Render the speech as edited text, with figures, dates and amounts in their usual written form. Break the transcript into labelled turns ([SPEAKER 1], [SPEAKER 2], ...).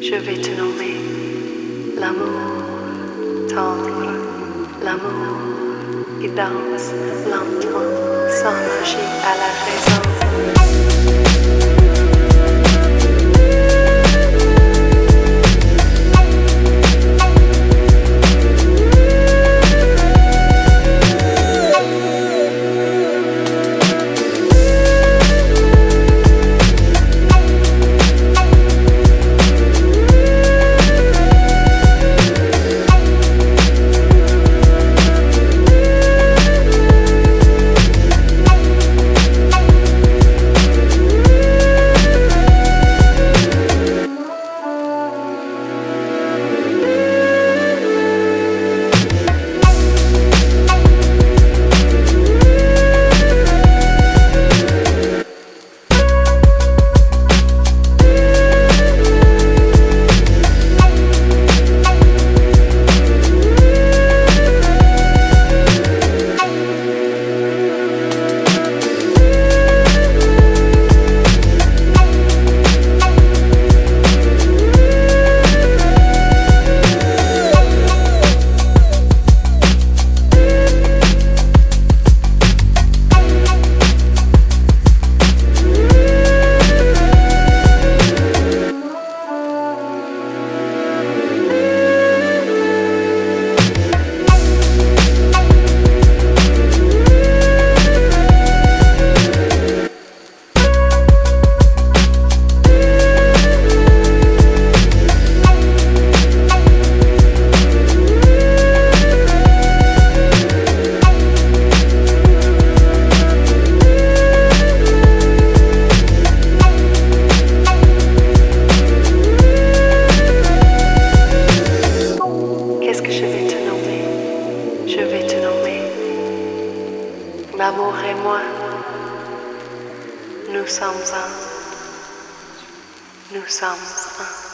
[SPEAKER 1] je vais te nommer l'amour tendre, l'amour qui danse lentement sans magie à la raison. Je vais te nommer. L'amour et moi, nous sommes un. Nous sommes un.